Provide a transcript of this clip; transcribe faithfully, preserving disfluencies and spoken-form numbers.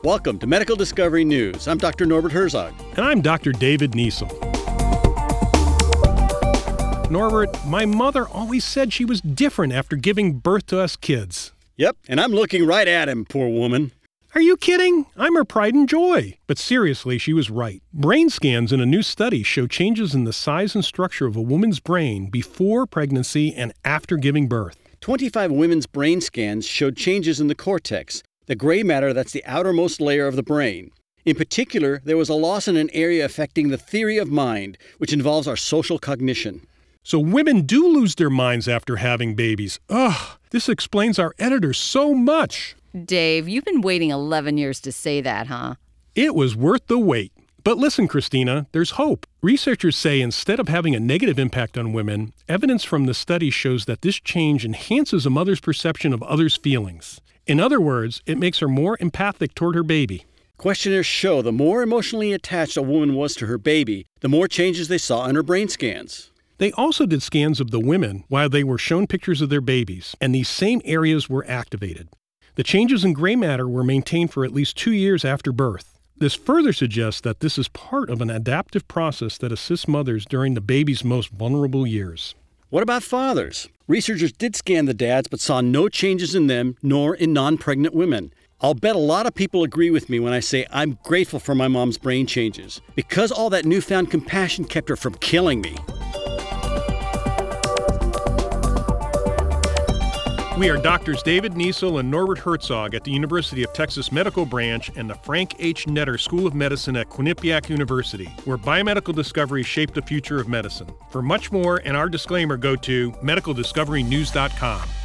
Welcome to Medical Discovery News. I'm Doctor Norbert Herzog. And I'm Doctor David Niesel. Norbert, my mother always said she was different after giving birth to us kids. Yep, and I'm looking right at him, poor woman. Are you kidding? I'm her pride and joy. But seriously, she was right. Brain scans in a new study show changes in the size and structure of a woman's brain before pregnancy and after giving birth. twenty-five women's brain scans showed changes in the cortex, the gray matter that's the outermost layer of the brain. In particular, there was a loss in an area affecting the theory of mind, which involves our social cognition. So women do lose their minds after having babies. Ugh, this explains our editor so much. Dave, you've been waiting eleven years to say that, huh? It was worth the wait. But listen, Christina, there's hope. Researchers say instead of having a negative impact on women, evidence from the study shows that this change enhances a mother's perception of others' feelings. In other words, it makes her more empathic toward her baby. Questionnaires show the more emotionally attached a woman was to her baby, the more changes they saw in her brain scans. They also did scans of the women while they were shown pictures of their babies, and these same areas were activated. The changes in gray matter were maintained for at least two years after birth. This further suggests that this is part of an adaptive process that assists mothers during the baby's most vulnerable years. What about fathers? Researchers did scan the dads but saw no changes in them nor in non-pregnant women. I'll bet a lot of people agree with me when I say I'm grateful for my mom's brain changes, because all that newfound compassion kept her from killing me. We are Doctors David Niesel and Norbert Herzog at the University of Texas Medical Branch and the Frank H. Netter School of Medicine at Quinnipiac University, where biomedical discoveries shape the future of medicine. For much more and our disclaimer, go to medical discovery news dot com.